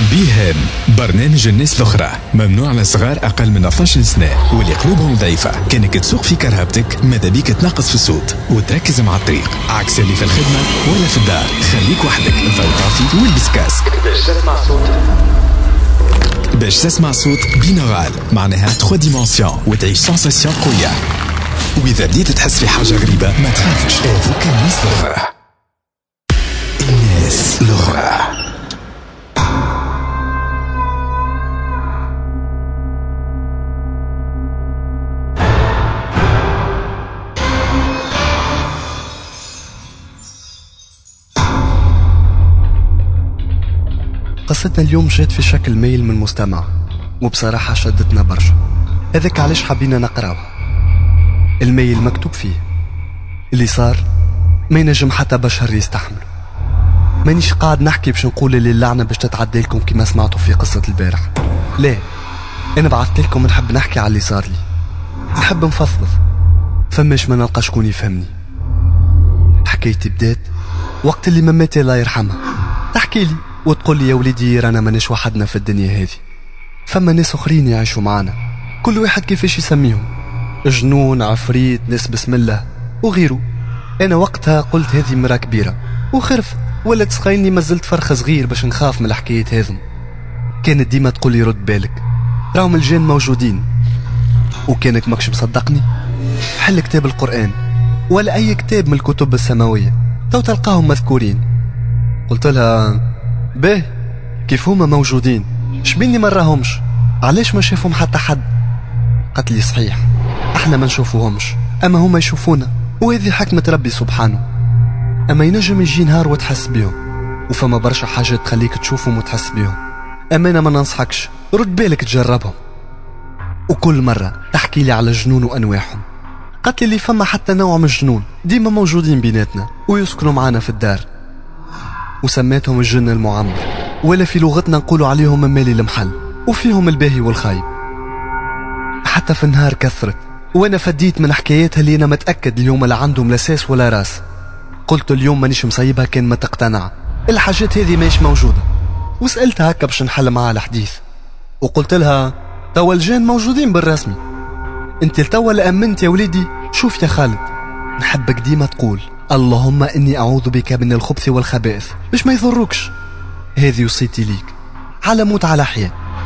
بيهام برنامج الناس الأخرى ممنوع للصغار أقل من 12 سنة واللي قلوبهم ضعيفة. كانك تسوق في كرهبتك ماذا بيك تنقص في الصوت وتركز مع الطريق عكس اللي في الخدمة ولا في الدار. خليك وحدك ضو طافي والبس كاسك باش تسمع صوت بينوغال معناها 3 ديمونسيون وتعيش سنساسيون قوية. وإذا بديت تحس في حاجة غريبة ما تخافش، هذوك الناس الأخرى. الناس الأخرى. قصتنا اليوم جات في شكل ميل من مستمع، وبصراحة شدتنا برشا. هذاك علاش حبينا نقراوه. الميل مكتوب فيه اللي صار ما ينجم حتى بشر يستحمله. مانيش قاعد نحكي باش نقول اللي اللعنة باش تتعدى لكم كما سمعتوا في قصة البارح، لا، انا بعثت لكم نحب نحكي على اللي صار لي، نحب نفضفض، فماش ما نلقى شكون يفهمني. حكايتي بدات وقت اللي مماتي الله يرحمها تحكي لي وتقول لي يا وليدي رانا ماناش وحدنا في الدنيا هذه، فما ناس اخرين يعيشوا معنا، كل واحد كيفاش يسميهم، جنون، عفريت، ناس بسم الله وغيره. انا وقتها قلت هذه مرة كبيرة وخرف، ولا تسخيني ما زلت فرخ صغير باش نخاف من الحكايات هذم. كانت ديما تقول لي رد بالك راهم الجن موجودين، وكانك ماكش مصدقني حل كتاب القرآن ولا اي كتاب من الكتب السماوية تو تلقاهم مذكورين. قلت لها به كيف هما موجودين شبيني مراهمش، علاش ما شافهم حتى حد؟ قالت لي صحيح احنا ما نشوفوهمش اما هما يشوفونا، وهذه حكمة ربي سبحانه. اما ينجم يجي نهار وتحس بيهم، وفما برشا حاجات تخليك تشوفهم وتحس بيهم. اما انا ما ننصحكش رد بالك تجربهم. وكل مرة تحكي لي على جنون وانواعهم. قالت لي فما حتى نوع من الجنون ديما موجودين بيناتنا ويسكنوا معنا في الدار، وسميتهم الجن المعمر، ولا في لغتنا نقولوا عليهم ممالي المحل، وفيهم الباهي والخايب. حتى في النهار كثرت، وانا فديت من حكاياتها اللي انا متأكد اليوم لا عندهم لا ساس ولا راس. قلت اليوم مانيش مصيبها كان ما تقتنع الحاجات هذه ماهيش موجودة. وسألتها هكا باش نحل معها الحديث، وقلت لها توا الجن موجودين بالرسمي، انت توا لأمنت يا وليدي. شوف يا خالد، نحبك ديما تقول اللهم اني اعوذ بك من الخبث والخبائث باش ما يضروكش. هذه وصيتي ليك على موت على حياة.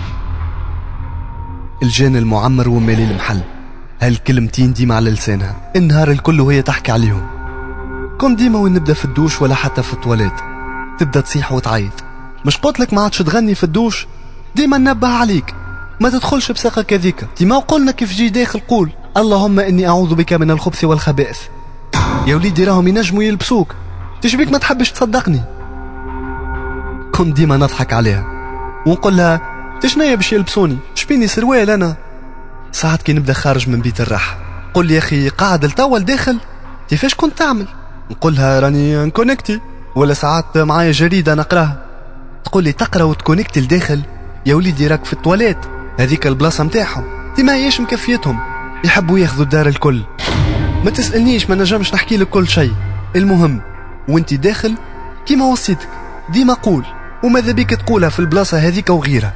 الجان المعمر ومالي المحل، هالكلمتين ديما على لسانها النهار الكل وهي تحكي عليهم. كون ديما وين نبدا في الدوش ولا حتى في التواليت تبدا تصيح وتعيط. مش قلت لك ما عادش تغني في الدوش؟ ديما ننبه عليك ما تدخلش بساقك هذيك. ديما وقلنا كيف جي داخل قول اللهم اني اعوذ بك من الخبث والخبائث. يا وليدي راهم ينجموا يلبسوك، تشبيك ما تحبش تصدقني؟ كنت ديما نضحك عليها ونقول لها تشنيا باش يلبسوني، شبيني سروال انا؟ ساعات كي نبدا خارج من بيت الراحة قول لي يا اخي قاعد التوا داخل كيفاش كنت تعمل؟ نقولها راني نكونكتي، ولا ساعات معايا جريدة نقراها. تقول لي تقرا وتكونكتي لداخل؟ يا وليدي راك في التواليت هذيك البلاصة متاعهم دي ما هيش مكفيتهم، يحبوا ياخذوا الدار الكل. ما تسألنيش ما نجمش نحكي لك كل شيء. المهم وانت داخل كيما وصيتك ديما قول، وماذا بيك تقولها في البلاصة هذيك وغيرها.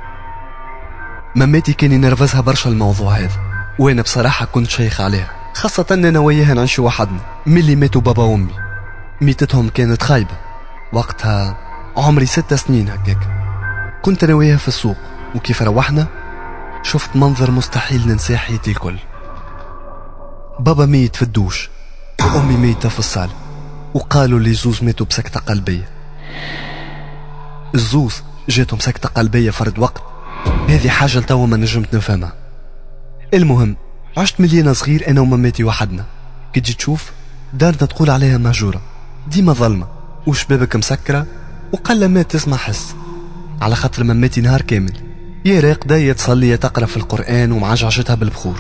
مماتي كان ينرفزها برشا الموضوع هذا، وانا بصراحة كنت شيخ عليها، خاصة اننا وياها نعيش وحدنا ملي ماتوا بابا وامي. ميتتهم كانت خايبة وقتها، عمري 6 سنين هكاك. كنت انا وياها في السوق، وكيف روحنا شفت منظر مستحيل ننساه حياتي الكل. بابا ميت في الدوش وامي ميتة في الصالة، وقالوا لي زوز ماتوا بسكتة قلبية. الزوز جاتهم سكتة قلبية فرد وقت، هذه حاجة لتوا ما نجمت نفهمها. المهم عشت مليانة صغير انا ومماتي وحدنا. كي تجي تشوف دارنا تقول عليها مهجورة، ديما ظلمة وشبابك مسكرة وقل ما تسمع حس، على خاطر مماتي نهار كامل يا راقدة يا تصلي يا تقرأ في القرآن ومعجعجتها بالبخور.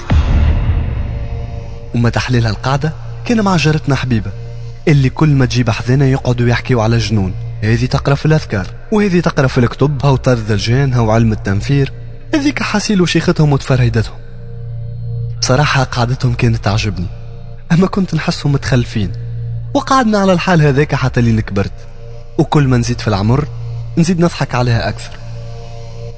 وما تحليلها القعدة كان مع جارتنا حبيبة اللي كل ما تجيب حذنا يقعدوا يحكيوا على جنون، هذه تقرأ في الأذكار وهذه تقرأ في الكتب، هاو طرد الجان هاو علم التنفير، هذيك حاسيل وشيختهم وتفرهدتهم. بصراحة قعدتهم كانت تعجبني، أما كنت نحسهم متخلفين. وقعدنا على الحال هذاك حتى اللي كبرت، وكل ما نزيد في العمر نزيد نضحك عليها أكثر.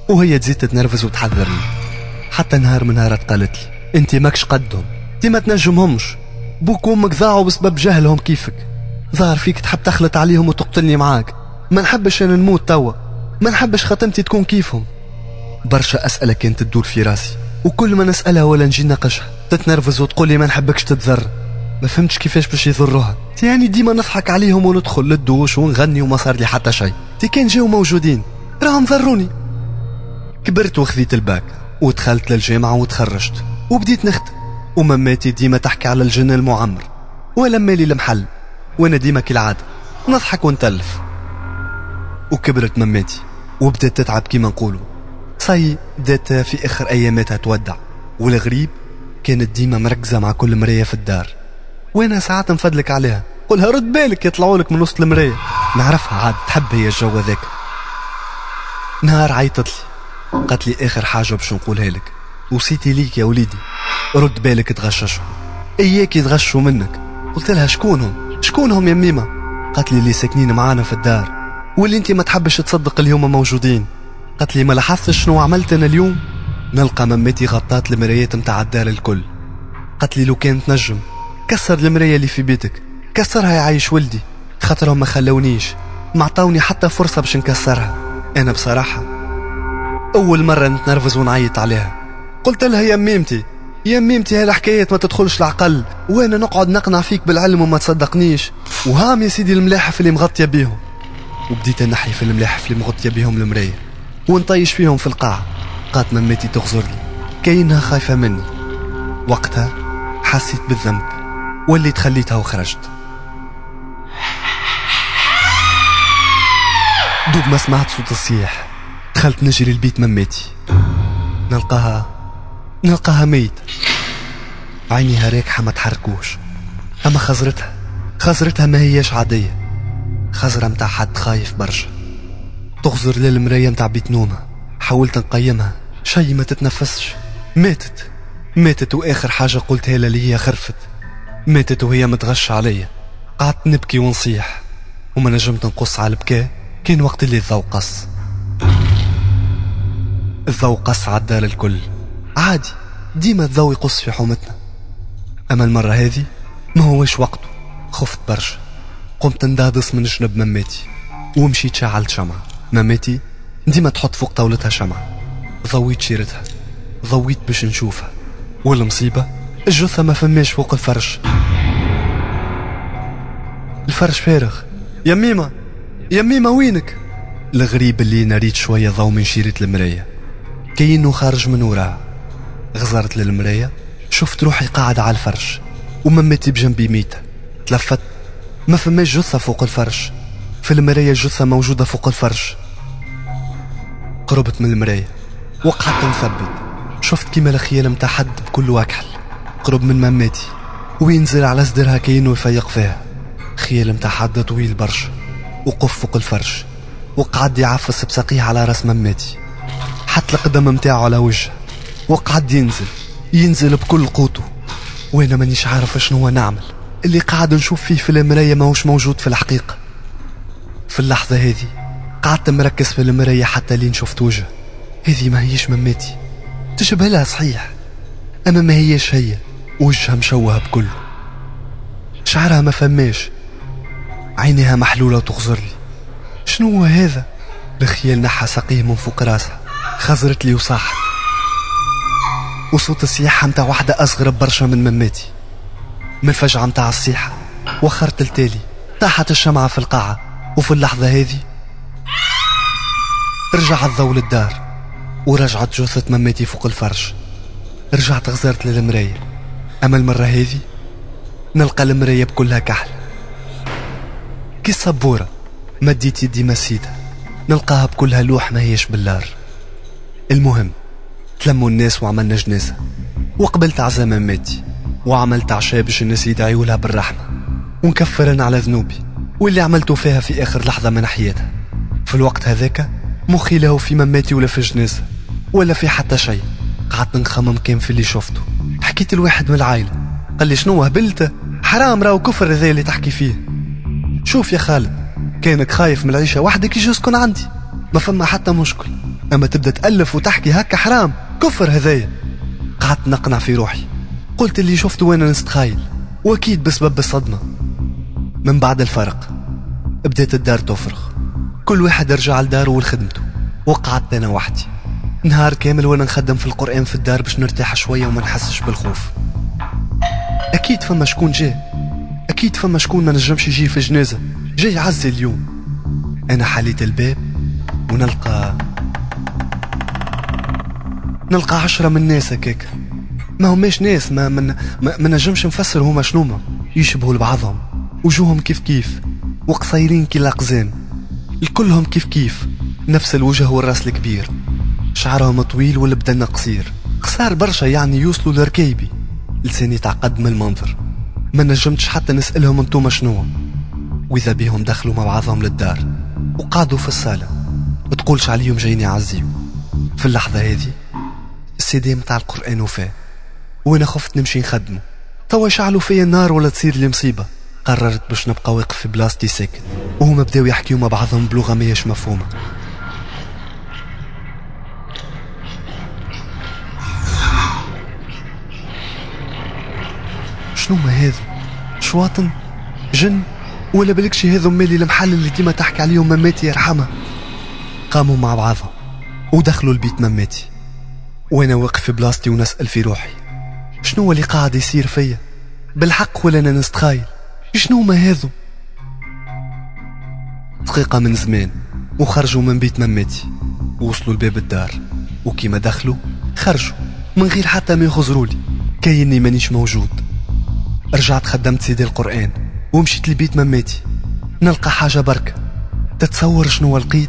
وهي تزيد تتنرفز وتحذرني. حتى نهار من نهارات قالت لي انت ماكش قدهم، انت ما تنجمهمش، بوك وامك ضاعوا بسبب جهلهم كيفك، ظهر فيك تحب تخلط عليهم وتقتلني معاك. ما نحبش انا نموت توا، ما نحبش خاتمتي تكون كيفهم. برشا أسئلة كانت تدور في راسي، وكل ما نسألها ولا نجي ناقشها تتنرفز وتقول لي ما نحبكش تتضر. ما فهمتش كيفاش باش يضروها. يعني ديما نضحك عليهم وندخل للدوش ونغني وما صار لي حتى شيء. كان جاو موجودين راهم ضروني. كبرت وخذيت الباك ودخلت للجامعة وتخرجت وبديت نخدم، ومماتي ديما تحكي على الجن المعمر ولما لي المحل، وانا ديما كالعادة نضحك ونتلف. وكبرت مماتي وبدأت تتعب كيما نقولوا، صاي بدأت في آخر أياماتها تودع. والغريب كانت ديما مركزة مع كل مراية في الدار، وانا ساعات نفدلك عليها قولها رد بالك يطلعوا لك من وسط المراية. نعرفها عاد تحب هي الجو ذاك. نهار عيطت لي قالت لي آخر حاجة باش نقولها لك، وصيتي ليك يا وليدي رد بالك تغششوا، اياك يتغشوا منك. قلت لها شكونهم يا ميمة؟ قالت لي اللي ساكنين معانا في الدار واللي انت ما تحبش تصدق اللي هما موجودين. قالت لي ما لاحظتش شنو عملت انا اليوم؟ نلقى مماتي غطات المرايات متاع الدار الكل. قالت لي لو كانت نجم كسر المراية اللي في بيتك، كسرها يعيش ولدي، خاطرهم ما خلونيش، ما عطاوني حتى فرصة باش نكسرها. انا بصراحة اول مرة نتنرفز ونعيط عليها. قلت لها يا ميمتي هالحكايات ما تدخلش العقل، وانا نقعد نقنع فيك بالعلم وما تصدقنيش، وهام يا سيدي الملاحف اللي مغطية بيهم. وبديت نحي في الملاحف اللي مغطية بيهم المراية ونطيش فيهم في القاعة. قالت مماتي تغزر لي كأنها خايفة مني. وقتها حسيت بالذنب واللي تخليتها وخرجت. دوب ما سمعت صوت الصياح دخلت نجري البيت مماتي، نلقاها ميت، عينيها راكحة ما تحركوش. اما خزرتها ما هياش عادية، خزرة متاع حد خايف برشا. تغزر للمراية متاع بيت نومها. حاولت نقيمها شي ما تتنفسش. ماتت واخر حاجة قلتها لها اللي هي خرفت. ماتت وهي متغش عليا. قعدت نبكي ونصيح وما نجمت نقص على البكاء. كان وقت اللي الضوء قص على الدار الكل. عادي ديما الضوء يقص في حومتنا، اما المرة هذه ما هوش وقته. خفت برشا، قمت ندهدس من جنب مماتي ومشيت شعلت شمعة. مماتي ديما تحط فوق طاولتها شمعة. ضويت شيرتها، ضويت باش نشوفها، والمصيبة الجثة ما فماش فوق الفرش فارغ. يا ميمة وينك؟ الغريب اللي نريد شوية ضوء من شيرة المراية كأنه خارج من وراها. غزرت للمراية شفت روحي قاعدة على الفرش وممتي بجنبي ميتة. تلفت ما فماش جثة فوق الفرش، في المراية الجثة موجودة فوق الفرش. قربت من المراية وقعدت نثبت. شفت كيما الخيال متاع حد بكل واكحل قرب من مماتي وينزل على صدرها كأنه يفيق فيها. خيال متاع حد طويل برشا وقف فوق الفرش وقعد يعفس بساقيه على راس مماتي، حط القدم متاعه على وجهه وقعد ينزل بكل قوته. وانا مانيش عارف شنو هو نعمل. اللي قاعد نشوف فيه في المراية ماهوش موجود في الحقيقة. في اللحظة هذه قعدت مركز في المراية حتى لين شفت وجه. هذه ما هيش مماتي، تشبه لها صحيح اما ما هيش هي. وجهها مشوه بكله، شعرها ما فماش، عينيها محلولة وتغزر لي. شنو هو هذا؟ الخيال نحى ساقيه من فوق راسها. خزرت لي وصاحت، وصوت الصياحة متاع واحدة أصغر برشا من مماتي. من الفجعة متاع الصيحة وخرت التالي طاحت الشمعة في القاعة. وفي اللحظة هذه رجع الضوء للدار ورجعت جثة مماتي فوق الفرش. رجعت غزرت للمراية، أما المرة هذه نلقى المراية بكلها كحل كي السبورة. مديت يدي مسيتها نلقاها بكلها لوح ما هيش باللار. المهم تلموا الناس وعملنا جنازة وقبلت عزا مماتي وعملت عشاء باش الناس يدعيوا لها بالرحمة ونكفرن على ذنوبي واللي عملته فيها في آخر لحظة من حياتها. في الوقت هذاك مخي له في مماتي ولا في الجنازة ولا في حتى شيء. قعدت نخمم كان في اللي شفته. حكيت الواحد من العائلة قال لي شنو هبلت؟ حرام راهو كفر ذا اللي تحكي فيه. شوف يا خالد، كانك خايف من العيشة وحدك يجي اسكن عندي، ما فما حتى مشكل. أما تبدأ تألف وتحكي هكا حرام كفر هذايا. قعدت نقنع في روحي، قلت اللي شفته وانا نستخايل، واكيد بسبب الصدمة. من بعد الفرق بديت الدار تفرغ، كل واحد رجع لداره ولخدمته، وقعدت انا وحدي نهار كامل وانا نخدم في القرآن في الدار باش نرتاح شوية وما نحسش بالخوف. اكيد فما شكون جاء، اكيد فما شكون ما نجمش يجي في جنازة جاي عزي اليوم. انا حليت الباب ونلقى 10 من الناس هكاك، ما هماش ناس، ما نجمش نفسر هما شنوما، يشبهوا لبعضهم، وجوههم كيف كيف، وقصيرين كي الأقزام، الكلهم كيف كيف، نفس الوجه والراس الكبير، شعرهم طويل والبدن قصير، قصار برشا يعني يوصلوا لركيبي. لساني تعقد من المنظر، ما نجمتش حتى نسألهم انتوما شنو. وإذا بهم دخلوا مع بعضهم للدار وقعدوا في الصالة، ما تقولش عليهم جايين يعزيوا. في اللحظة هذه السيدي متاع القرآن وفاه، وانا خفت نمشي نخدمه، توا شعلوا فيا النار ولا تصير لي مصيبة. قررت باش نبقى واقف في بلاصتي ساكت، وهما بداو يحكيوا مع بعضهم بلغة ماهيش مفهومة. شنو ما هذا؟ شواطن؟ جن؟ ولا بلكشي هذا مالي المحل اللي ديما تحكي عليهم مماتي يرحمها؟ قاموا مع بعضهم ودخلوا البيت مماتي، وانا واقف في بلاصتي ونسأل في روحي شنو اللي قاعد يصير فيا؟ بالحق ولا انا نستخايل؟ شنو ما هذا؟ دقيقة من زمان وخرجوا من بيت مماتي، ووصلوا لباب الدار، وكيما دخلوا خرجوا من غير حتى ما يخزرولي، كايني مانيش موجود. رجعت خدمت سيدي القرآن ومشيت لبيت مماتي، نلقى حاجة بركة. تتصور شنو لقيت؟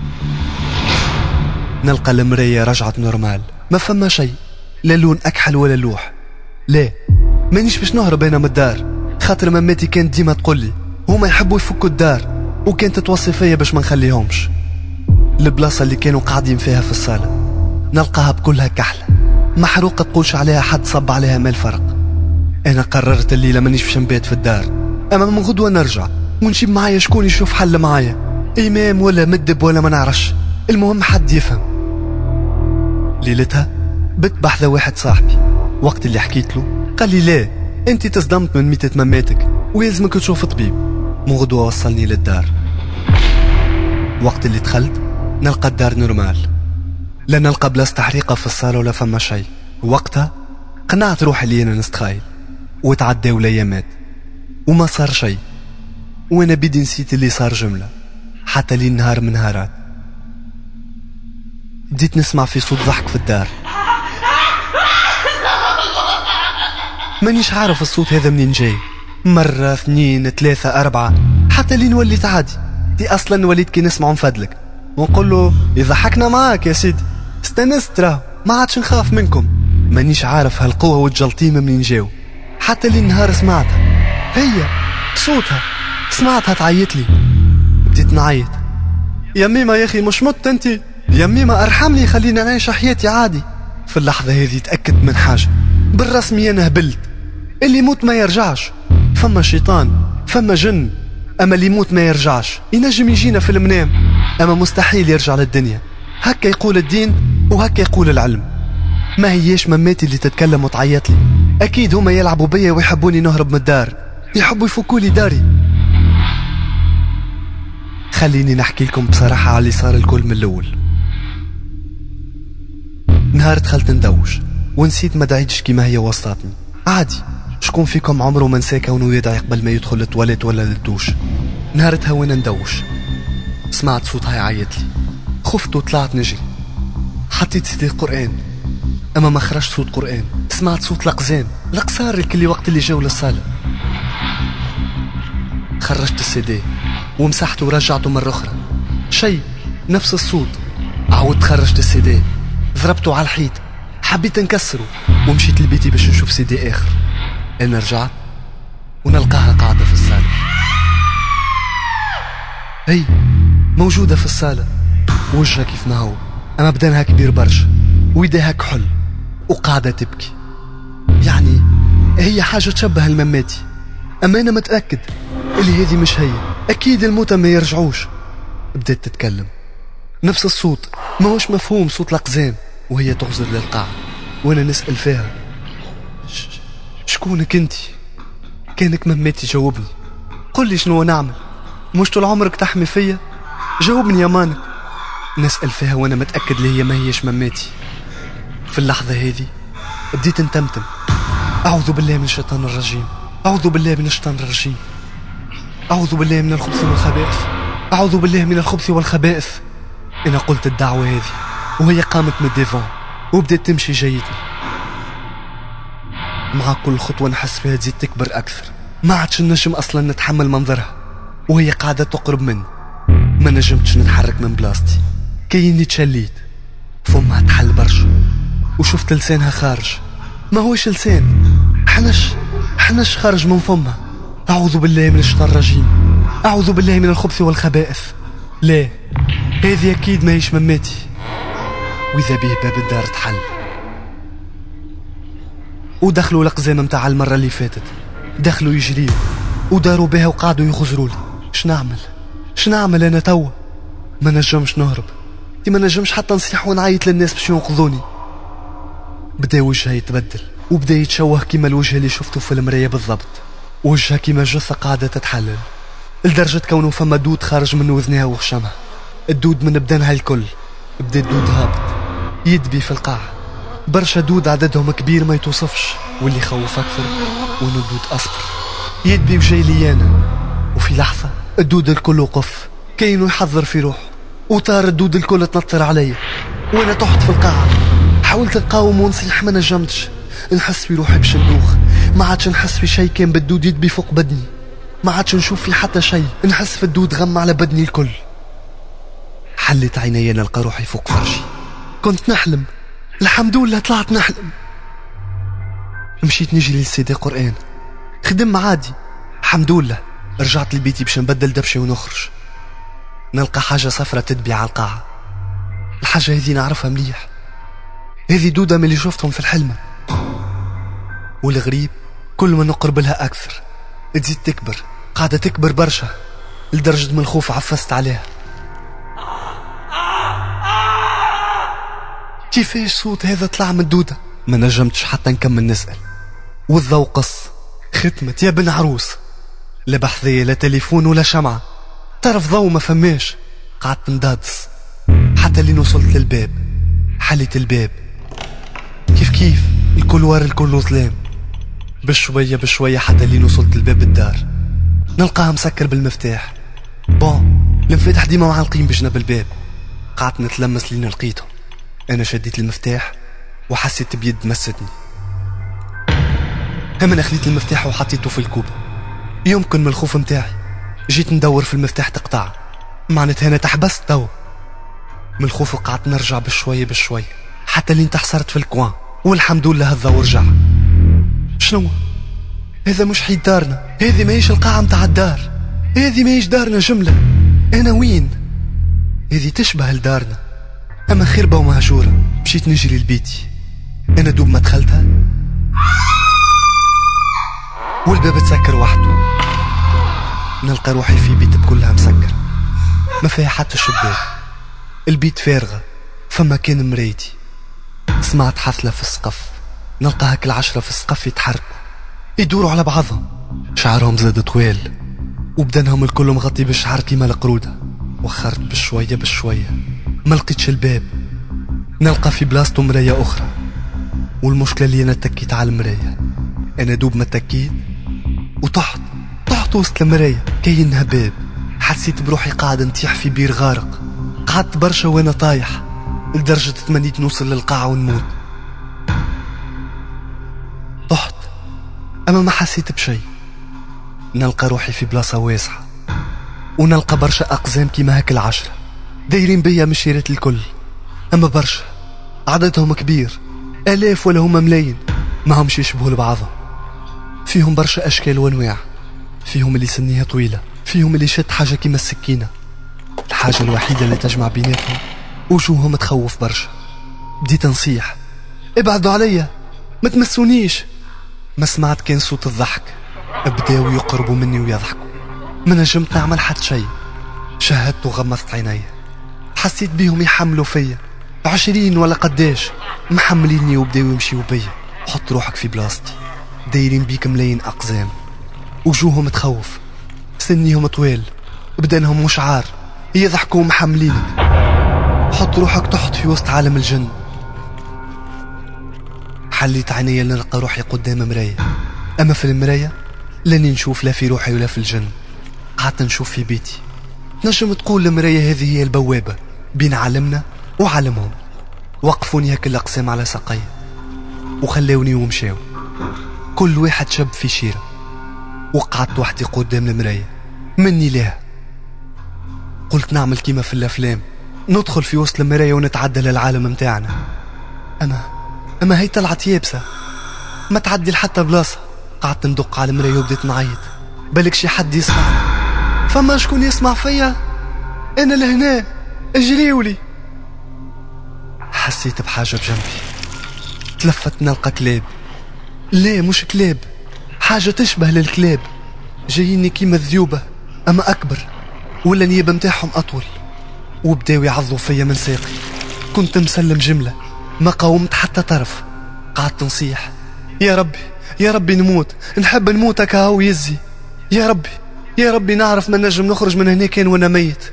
نلقى المراية رجعت نورمال، ما فما شيء، لا لون أكحل ولا لوح. لا مانيش باش نهرب انا من الدار، خاطر مماتي كانت ديما تقولي هما يحبوا يفكوا الدار، وكانت توصي فيا باش ما نخليهمش. البلاصة اللي كانوا قاعدين فيها في الصالة نلقاها بكلها كحلة محروقة، تقولش عليها حد صب عليها مال فرق. انا قررت الليلة مانيش باش نبات في الدار، اما من غدوة نرجع ونجيب معايا شكون يشوف حل معايا، امام ولا مدب ولا ما نعرفش، المهم حد يفهم. ليلتها بت بحذا واحد صاحبي، وقت اللي حكيت له قال لي لا انت تصدمت من ميتة مماتك ويلزمك تشوف طبيب. من غدوة وصلني للدار. وقت اللي دخلت نلقى الدار نورمال، لا نلقى بلاصة تحريقة في الصالة ولا فما شيء. وقتها قنعت روحي اللي انا نستخايل، وتعداو الايامات وما صار شيء، وانا بدي نسيت اللي صار جملة. حتى لي نهار من نهارات بديت نسمع في صوت ضحك في الدار، مانيش عارف الصوت هذا منين جاي، مرة 2 3 4 حتى لين وليت عادي. دي اصلا وليت كي نسمع نفدلك ونقول له يضحكنا معاك يا سيدي، استنست راه ما عادش نخاف منكم. مانيش عارف هالقوة والجلطيمة منين جاو. حتى لين نهار سمعتها، هي صوتها سمعتها تعيط لي، بديت نعيط يا ميمة يا اخي مش مت انت يا ميمة، ارحمني خليني نعيش حياتي عادي. في اللحظة هذه تأكدت من حاجة بالرسمي، انا هبلت، اللي يموت ما يرجعش، فما شيطان فما جن، اما اللي يموت ما يرجعش. ينجم يجينا في المنام اما مستحيل يرجع للدنيا، هكا يقول الدين وهكا يقول العلم. ما هيش مماتي اللي تتكلم وتعيط لي، اكيد هما يلعبوا بيا ويحبوني نهرب من الدار، يحبوا يفكوا لي داري. خليني نحكي لكم بصراحة على اللي صار الكل من الاول. نهار دخلت ندوش ونسيت ما دعيتش كيما هي وصلتني عادي. شكون فيكم عمره ما نسى كونه يدعي قبل ما يدخل للتواليت ولا للدوش؟ نهارتها وانا ندوش سمعت صوتها يعيط لي، خفت وطلعت نجري، حطيت سيدي القرآن اما ما خرجش صوت قرآن، سمعت صوت الأقزام القصار الكل وقت اللي جاو للصالة. خرجت السيدي ومسحته ورجعته مرة أخرى، شيء نفس الصوت. عاودت خرجت السيدي ضربته على الحيط، حبيت نكسره ومشيت لبيتي باش نشوف سيدي آخر. أنا رجعت ونلقاها قاعدة في الصالة، هي موجودة في الصالة، وجهها كيف ما هو أما بدنها كبير برشا ويديها كحل وقاعدة تبكي. يعني هي حاجة تشبه المماتي، أما أنا متأكد اللي هذه مش هي، أكيد الموتى ما يرجعوش. بدأت تتكلم نفس الصوت ما هوش مفهوم صوت الأقزام وهي تغزر للقاع، وانا نسأل فيها شكونك انتي؟ كانك مماتي جاوبني، قل لي شنو نعمل، مش طول عمرك تحمي فيا؟ جاوبني يا مانك. نسأل فيها وانا متأكد اللي هي ما هيش مماتي. في اللحظة هذه بديت نتمتم، أعوذ بالله من الشيطان الرجيم، أعوذ بالله من الشيطان الرجيم، أعوذ بالله من الخبث والخبائث، أعوذ بالله من الخبث والخبائث. أنا قلت الدعوة هذه وهي قامت من الديفان وبدأت تمشي جايتني. مع كل خطوة نحس فيها تزيد تكبر أكثر، ما عادش نجم أصلا نتحمل منظرها وهي قاعدة تقرب مني. ما نجمتش نتحرك من بلاستي، كأني تشليت. فمها تحل برشا وشفت لسانها خارج، ما هوش لسان، حنش خارج من فمها. أعوذ بالله من الشيطان الرجيم، أعوذ بالله من الخبث والخبائث. لا، هذه أكيد ما هيش مماتي. وإذا به باب الدار تحل ودخلوا الأقزام متاع المرة اللي فاتت، دخلوا يجريوا وداروا بها وقعدوا يغزروا لي. شنعمل أنا توا؟ ما نجمش نهرب، ما نجمش حتى نصيح ونعيط للناس باش ينقذوني. بدا وجهها يتبدل وبدا يتشوه كيما الوجه اللي شفته في المراية بالضبط، وجهها كيما جثة قاعدة تتحلل، لدرجة كونه فما دود خارج من وذنها وخشمها. الدود من بدنها الكل. بدا الدود هابط يدبي في القاع، برشا دود عددهم كبير ما يتوصفش، واللي خوف أكثر وإنه الدود أصفر يدبي وجاي لي أنا. وفي لحظة الدود الكل وقف كأنه يحضر في روحه، وطار الدود الكل تنطر علي وأنا تحت في القاعة. حاولت نقاوم ونصيح ما نجمتش، نحس في روحي بشندوخ، ما عادش نحس في شيء، كان بالدود يدبي فوق بدني، ما عادش نشوف في حتى شيء، نحس في الدود غم على بدني الكل. حلت عيني نلقى روحي فوق فرشي، كنت نحلم، الحمد لله طلعت نحلم. مشيت نجري للسيدي قرآن، خدم عادي الحمد لله. رجعت لبيتي باش نبدل دبشي ونخرج، نلقى حاجة صفرة تدبي على القاعة. الحاجة هذه نعرفها مليح، هذه دودة من اللي شفتهم في الحلمة. والغريب كل ما نقرب لها أكثر تزيد تكبر، قاعدة تكبر برشا لدرجة من الخوف عفست عليها. كيفاش صوت هذا طلع من الدودة؟ ما نجمتش حتى نكمل نسأل، والضوء قص، ختمت يا بن عروس. لا بحثية لا تليفون ولا شمعة، طرف ضوء ما فماش. قعدت ندادس حتى اللي وصلت للباب، حليت الباب كيف الكلوار الكل ظلام. بشوية بشوية حتى اللي وصلت لباب الدار، نلقاها مسكر بالمفتاح. المفتاح ديما معلقين بجنب الباب. قعدت نتلمس لين لقيتهم. أنا شديت المفتاح وحسيت بيد مستني، هم أخذت المفتاح وحطيته في الكوب. يمكن من الخوف متاعي جيت ندور في المفتاح تقطع، معناتها أنا تحبست توا من الخوف. قعدت نرجع بشوية بشوية حتى لين تحصرت في الكوان، والحمد لله الضوء رجع. شنو هذا؟ مش حيد دارنا، هذه ماهيش القاعة متاع الدار، هذه ماهيش دارنا جملة. أنا وين؟ هذه تشبه لدارنا أما خربة ومهجورة. مشيت نجري لبيتي، أنا دوب ما دخلتها والباب تسكر وحده. نلقى روحي في بيت بكلها مسكر، ما فيها حتى شباك، البيت فارغة، فما كان مرايتي. سمعت حفلة في السقف، نلقى هاك 10 في السقف يتحركوا يدوروا على بعضهم، شعرهم زاد طويل وبدنهم الكل مغطي بالشعر كيما القرودة. وخرت بشوية بشوية، ما لقيتش الباب، نلقى في بلاصته مراية أخرى. والمشكلة اللي أنا تكيت على المراية، أنا دوب ما تكيت وطحت وسط المراية كاينها باب. حسيت بروحي قاعد نطيح في بير غارق، قعدت برشا وأنا طايح لدرجة تمنيت نوصل للقاعة ونموت. طحت أما ما حسيت بشي. نلقى روحي في بلاصة واسعة ونلقى برشا أقزام كيما هاك 10 دايرين بيا مشيرة الكل، أما برشا عددهم كبير، آلاف ولا هما ملايين، ما همش يشبهوا لبعضهم. فيهم برشا أشكال وأنواع، فيهم اللي سنيها طويلة، فيهم اللي شد حاجة كيما السكينة. الحاجة الوحيدة اللي تجمع بيناتهم وجوههم تخوف برشا. بديت نصيح ابعدوا عليا ما تمسونيش. ما سمعت كان صوت الضحك، بداوا يقربوا مني ويضحكوا. ما نجمت نعمل حتى شيء، شهدت وغمضت عيني. حسيت بيهم يحملوا فيا 20 ولا قداش، محمليني وبداو يمشيوا بيا. حط روحك في بلاصتي، دايرين بيك ملايين أقزام، وجوههم تخوف، سنيهم طويل، بدنهم مشعار، يضحكوا محملينك. حط روحك تحت في وسط عالم الجن. حليت عيني لنلقى روحي قدام مراية، أما في المراية لاني نشوف لا في روحي ولا في الجن. قعدت نشوف في بيتي. نجم تقول المراية هذه هي البوابة بين عالمنا وعالمهم. وقفوني هك الأقسام على ساقي وخلوني ومشاو، كل واحد شاب في شيرة. وقعدت وحدي قدام المراية مني لها. قلت نعمل كيما في الأفلام، ندخل في وسط المراية ونتعدى للعالم متاعنا. أما هي طلعت يابسة، ما تعدي لحتى بلاصة. قعدت ندق على المراية وبديت نعيط، بالك شي حد يسمعني. فما شكون يسمع فيا؟ أنا لهنا، اجريولي. حسيت بحاجة بجنبي، تلفت نلقى كلاب. لا مش كلاب، حاجة تشبه للكلاب، جاييني كيما الذيوبة أما أكبر، ولا نيابة متاعهم أطول. وبداو يعضوا فيا من ساقي. كنت مسلم جملة، ما قاومت حتى طرف. قعدت نصيح: يا ربي يا ربي نموت، نحب نموت هكا هو يزي. يا ربي يا ربي نعرف ما نجم نخرج من هنا كان وانا ميت.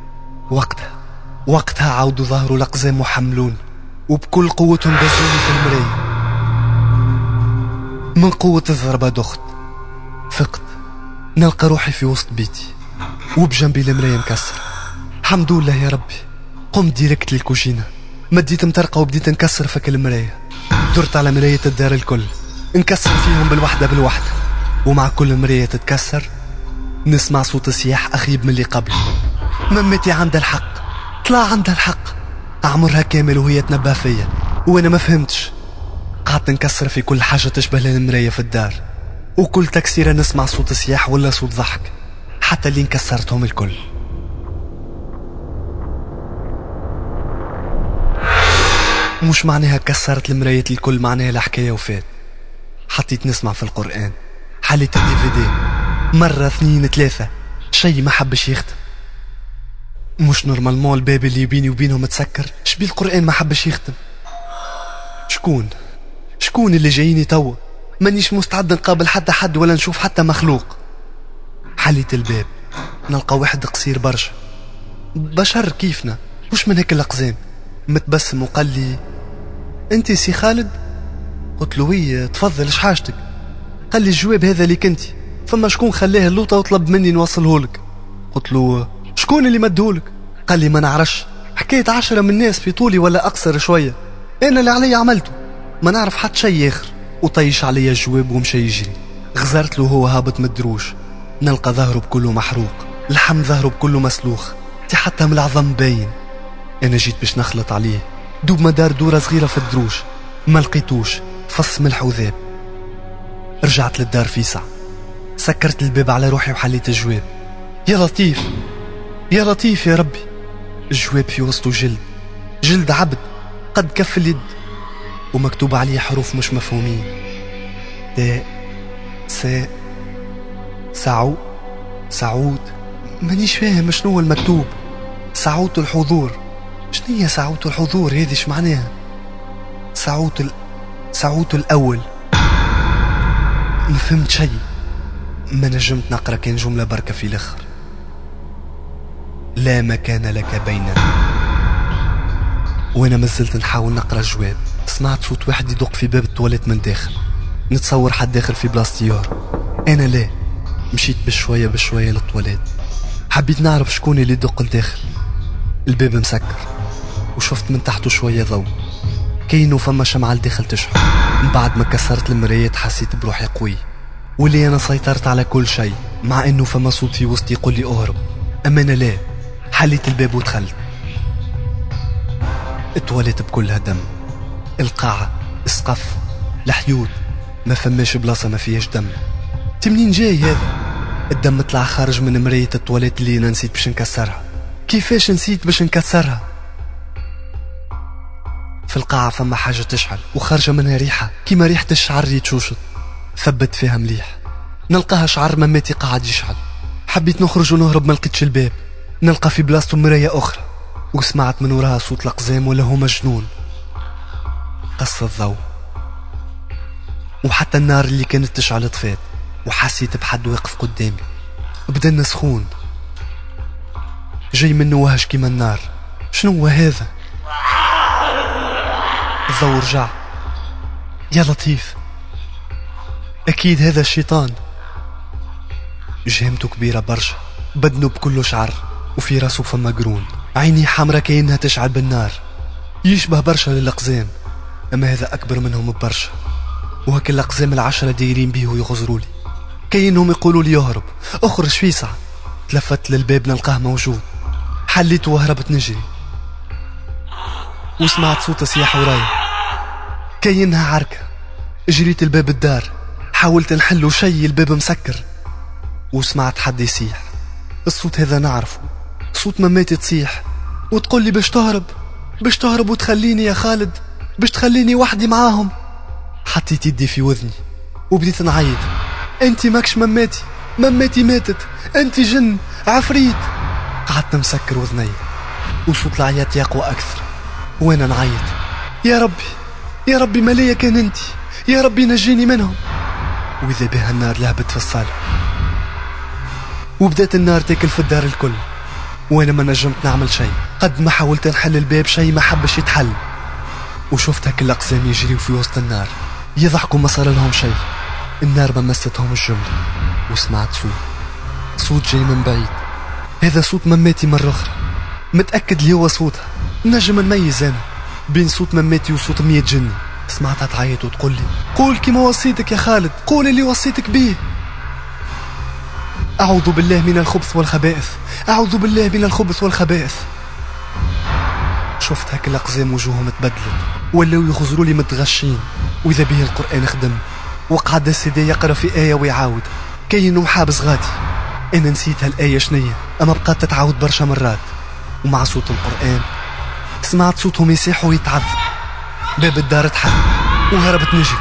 وقتها عاودوا ظهروا الأقزام وحملوني، وبكل قوتهم دزوني في المراية. من قوة الضربة دخت، فقت نلقى روحي في وسط بيتي، وبجنبي المراية مكسر. الحمد لله يا ربي. قمت ديركت للكوجينة، مديت مطرقة وبديت نكسر فك المراية. درت على مراية الدار الكل، نكسر فيهم بالوحدة. ومع كل مراية تتكسر نسمع صوت صياح أخيب من اللي قبل. ممتي عندها الحق، طلع عندها الحق. أعمرها كامل وهي تنبه فيا وأنا ما فهمتش. قعدت نكسر في كل حاجة تشبه للمراية في الدار، وكل تكسيرة نسمع صوت صياح ولا صوت ضحك، حتى اللي انكسرتهم الكل. مش معناها كسرت المراية الكل، معناها الحكاية وفات. حطيت نسمع في القرآن، حليت DVD مرة 2 3، شي ما حبش يختم. مش نورمالمون الباب اللي بيني وبينهم تسكر، شبي القرآن ما حبش يختم؟ شكون اللي جاييني توا؟ مانيش مستعد نقابل حتى حد ولا نشوف حتى مخلوق. حليت الباب، نلقى واحد قصير برشا، بشر كيفنا، مش من هيك الأقزام، متبسم وقال لي: انتي سي خالد؟ قلت له: وي تفضل، اش حاجتك؟ قال لي: الجواب هذا اللي كنتي، فما شكون خلاه اللوطة وطلب مني نوصلهولك. قلت له: شكون اللي مدهولك؟ قال لي: ما نعرفش، حكيت 10 من الناس في طولي ولا أقصر شوية، أنا اللي علي عملته، ما نعرف حتى شي آخر. وطيش علي الجواب ومشي يجري. غزرت له هو هابط من الدروج، نلقى ظهره بكله محروق، لحم ظهره بكله مسلوخ، حتى من العظم باين. أنا جيت باش نخلط عليه، دوب ما دار دورة صغيرة في الدروج، ما لقيتوش، فص ملح وذاب. رجعت للدار في ساعة، سكرت الباب على روحي وحليت الجواب. يا لطيف يا لطيف يا ربي. الجواب في وسطه جلد عبد قد كف اليد، ومكتوب عليه حروف مش مفهومين: تاء ساء سعود. مانيش فاهم شنو المكتوب. سعوت الحضور. شنية سعوت الحضور هذه؟ ايش معناها؟ سعوت الأول. ما فهمت شيء، ما نجمت نقرأ، كان جملة بركة في الآخر: لا مكان لك بيننا. وانا مازلت نحاول نقرأ الجواب، سمعت صوت واحد يدق في باب التواليت من داخل، نتصور حد داخل في بلاستيار. انا لا، مشيت بشوية للتواليت، حبيت نعرف شكون اللي يدق لداخل. الباب مسكر، وشفت من تحته شوية ضوء، كاينو فما شمعة لداخل تشعل. من بعد ما كسرت المرايات حسيت بروحي قوي، واللي انا سيطرت على كل شيء، مع انه فما صوت في وسطي يقول لي اهرب. اما انا لا، حليت الباب ودخلت. التواليت بكلها دم، القاعة، السقف، الحيوط، ما فماش بلاصة ما فيهاش دم. منين جاي هذا؟ الدم طلع خارج من مراية التواليت اللي انا نسيت باش نكسرها. كيفاش نسيت باش نكسرها؟ في القاعة فما حاجة تشعل وخارجة منها ريحة كيما ريحة الشعر اللي تشوشط. ثبت فيها مليح، نلقاها شعر مماتي قاعد يشعل. حبيت نخرج ونهرب، ما لقيتش الباب، نلقى في بلاصته مراية أخرى، وسمعت من وراها صوت الأقزام ولا هو مجنون. قص الضوء وحتى النار اللي كانت تشعل طفات، وحسيت بحد واقف قدامي. بدنا سخون جاي منه وهج كيما النار. شنو هو هذا؟ الضوء رجع. يا لطيف، أكيد هذا الشيطان. جهمته كبيرة برشا، بدنه بكله شعر وفي راسه فما قرون، عيني حمرا كأنها تشعل بالنار. يشبه برشا للأقزام، أما هذا أكبر منهم ببرشا. وهك الأقزام 10 دايرين بيه ويغزرولي، كأنهم يقولوا لي يهرب. أخرج فيسع. تلفت للباب نلقاه موجود. حليته وهربت نجري، وسمعت صوت صياح ورايا كأنها عركة. جريت الباب الدار، حاولت نحله شي الباب مسكر، وسمعت حد يصيح. الصوت هذا نعرفه، صوت مماتي تصيح وتقول لي باش تهرب وتخليني يا خالد، باش تخليني وحدي معاهم. حطيت يدي في وذني وبديت نعيط. انتي ماكش مماتي ماتت، انتي جن عفريت. قعدت مسكر وذني وصوت العياط يقوى أكثر وانا نعيط. يا ربي ماليا كان انتي، يا ربي نجيني منهم. وإذا بها النار لهبت في الصالة، وبدأت النار تاكل في الدار الكل، وانا ما نجمت نعمل شيء. قد ما حاولت نحل الباب شيء ما حبش يتحل. وشفت هك الأقزام يجريوا في وسط النار، يضحكوا ما صار لهم شيء. النار ما مستهم الجملة. وسمعت صوت جاي من بعيد. هذا صوت مماتي مرة أخرى، متأكد لي هو صوتها. نجم نميز أنا بين صوت مماتي وصوت 100 جني. سمعتها تعيط وتقول لي قول كما وصيتك يا خالد، قول اللي وصيتك بيه. أعوذ بالله من الخبث والخبائث، أعوذ بالله من الخبث والخبائث. شفت هك الأقزام وجوههم تبدلت، ولاو يغزروا لي متغشين. وإذا به القرآن خدم، وقعد السيدي يقرأ في آية ويعاود كأنه محابس غادي. أنا نسيت هالآية شنية، أما بقات تتعاود برشا مرات. ومع صوت القرآن سمعت صوتهم يصيح ويتعذب. باب الدار اتحل وهربت نجري.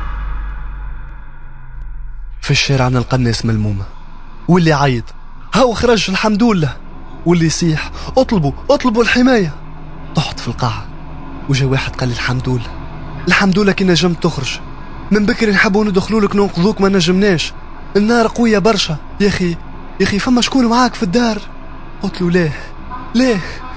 في الشارع نلقى الناس ملمومة، واللي عيط هاو خرج الحمد لله، واللي يصيح اطلبوا الحماية. طحت في القاعة وجا واحد قال لي الحمد لله كي نجمت تخرج. من بكري نحبوا ندخلوا لك ننقذوك ما نجمناش، النار قوية برشا. يا اخي فما شكون معاك في الدار؟ قلت له ليه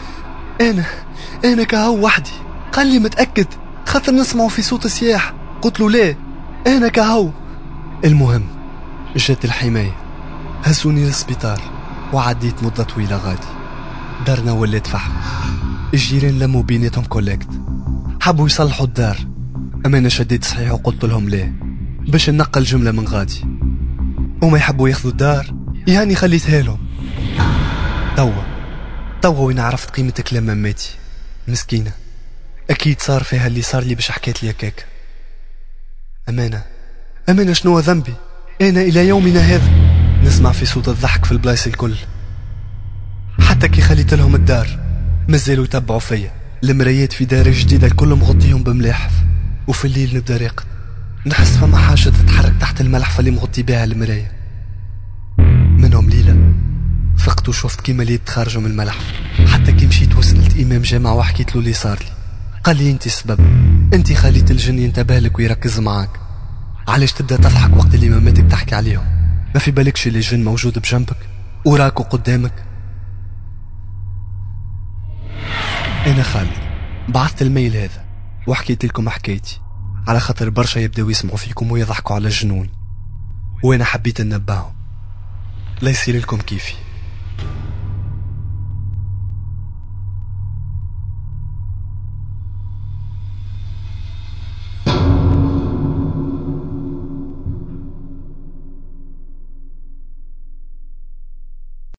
انا كهو وحدي. قال لي متأكد خاطر نسمعوا في صوت السياح. قلت له ليه انا كهو. المهم جات الحماية، هزوني للسبيطار وعديت مدة طويلة غادي. دارنا ولات فحم. الجيران لموا بيناتهم كولكت، حبوا يصلحوا الدار، اما انا شديت صحيح وقلت لهم ليه باش ننقل جملة من غادي. وما يحبوا ياخذوا الدار يعني خليتها لهم. توا وين عرفت قيمة كلام مماتي مسكينة. اكيد صار فيها اللي صار لي باش حكيت لي هكاك. امانة شنو ذنبي؟ انا الى يومنا هذا نسمع في صوت الضحك في البلايص الكل. حتى كي خليت لهم الدار مازالوا يتبعوا فيا. المرايات في دار جديدة الكل مغطيهم بملاحف، وفي الليل نبدا راقد نحس فما حاجة تتحرك تحت الملحفة اللي مغطي بها المراية. منهم ليلة فقت وشفت كيما ليت خارجوا من الملحفة. حتى كي مشيت وسألت إمام جامعة وحكيت له اللي صار لي، قال لي انت السبب، انت خليت الجن ينتبه لك ويركز معاك. علاش تبدا تضحك وقت اللي ماماتك تحكي عليهم؟ ما في بالكش اللي الجن موجود بجنبك وراك وقدامك؟ انا خالد بعثت الميل هذا وحكيت لكم حكايتي على خاطر برشا يبداو يسمعوا فيكم ويضحكوا على الجنون، وانا حبيت ننبههم لا يصير لكم كيفي.